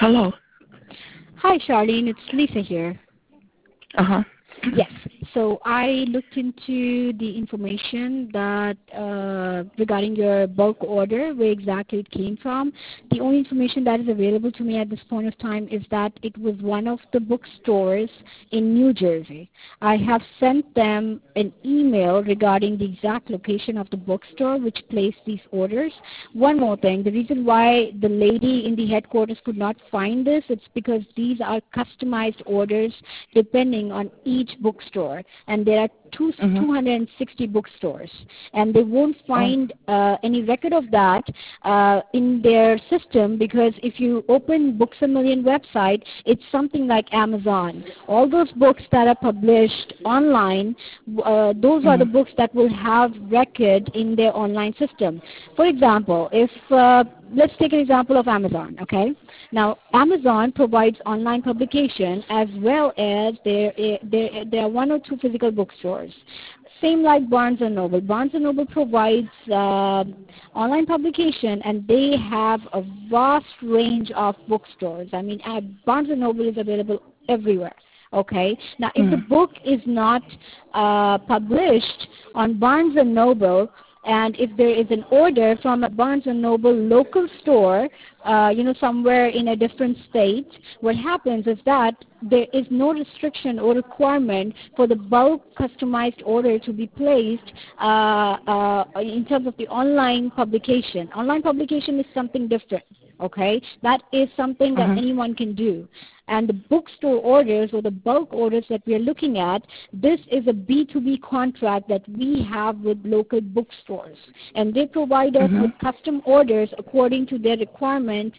Hello. Hi, Charlene. It's Lisa here. Uh-huh. Yes. So I looked into the information that regarding your bulk order, where exactly it came from. The only information that is available to me at this point of time is that it was one of the bookstores in New Jersey. I have sent them an email regarding the exact location of the bookstore which placed these orders. One more thing, the reason why the lady in the headquarters could not find this, it's because these are customized orders depending on each bookstore, and there are 260 bookstores, and they won't find any record of that in their system, because if you open Books A Million website, it's something like Amazon. All those books that are published online, those are the books that will have record in their online system. For example, if let's take an example of Amazon, okay? Now, Amazon provides online publication as well as there are one or two physical bookstores. Same like Barnes & Noble. Barnes & Noble provides online publication, and they have a vast range of bookstores. I mean, Barnes & Noble is available everywhere. Okay. Now, if the book is not published on Barnes & Noble, and if there is an order from a Barnes & Noble local store, somewhere in a different state, what happens is that there is no restriction or requirement for the bulk customized order to be placed in terms of the online publication. Online publication is something different. Okay, that is something that anyone can do. And the bookstore orders or the bulk orders that we are looking at, this is a B2B contract that we have with local bookstores. And they provide us with custom orders according to their requirement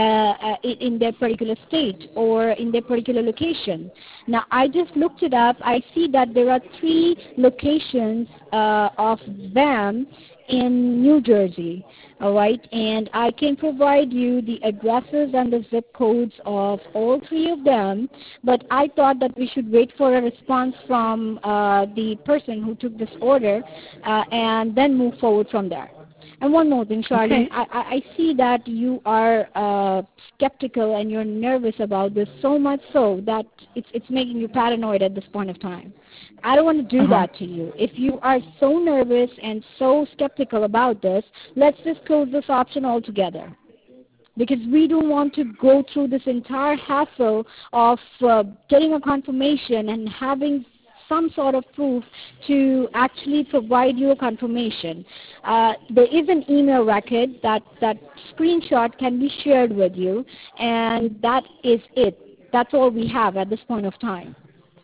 in their particular state or in their particular location. Now, I just looked it up. I see that there are 3 locations of them in New Jersey, all right, and I can provide you the addresses and the zip codes of all 3 of them, but I thought that we should wait for a response from the person who took this order and then move forward from there. And one more thing, Charlene, I see that you are skeptical and you're nervous about this, so much so that it's making you paranoid at this point of time. I don't want to do that to you. If you are so nervous and so skeptical about this, let's just close this option altogether, because we don't want to go through this entire hassle of getting a confirmation and having some sort of proof to actually provide you a confirmation. There is an email record that screenshot can be shared with you, and that is it. That's all we have at this point of time.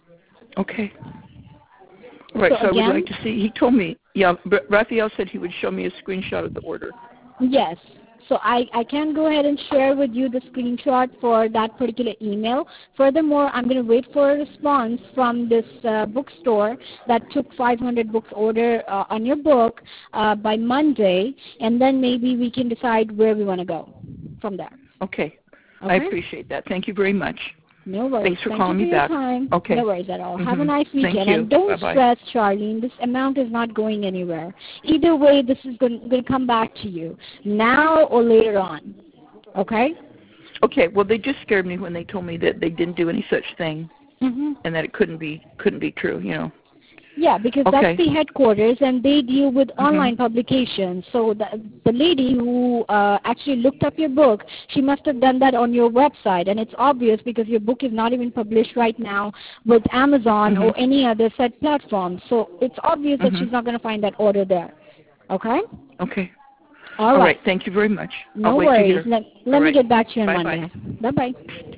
Okay. Right, so I would like to see, he told me, Raphael said he would show me a screenshot of the order. Yes. So I can go ahead and share with you the screenshot for that particular email. Furthermore, I'm going to wait for a response from this bookstore that took 500 books order on your book by Monday, and then maybe we can decide where we want to go from there. Okay. I appreciate that. Thank you very much. No worries. Thanks for calling me your back. Time. Okay. No worries at all. Have a nice weekend. Thank you. And don't Bye-bye. stress, Charlene. This amount is not going anywhere. Either way, this is going to come back to you, now or later on. Okay? Okay. Well, they just scared me when they told me that they didn't do any such thing and that it couldn't be true, Yeah, because that's the headquarters, and they deal with online publications. So the lady who actually looked up your book, she must have done that on your website, and it's obvious because your book is not even published right now with Amazon or any other said platform. So it's obvious that she's not going to find that order there. Okay? Okay. All right. Thank you very much. No I'll wait worries. to hear. Let me get back to you on Bye-bye. Monday. Bye-bye.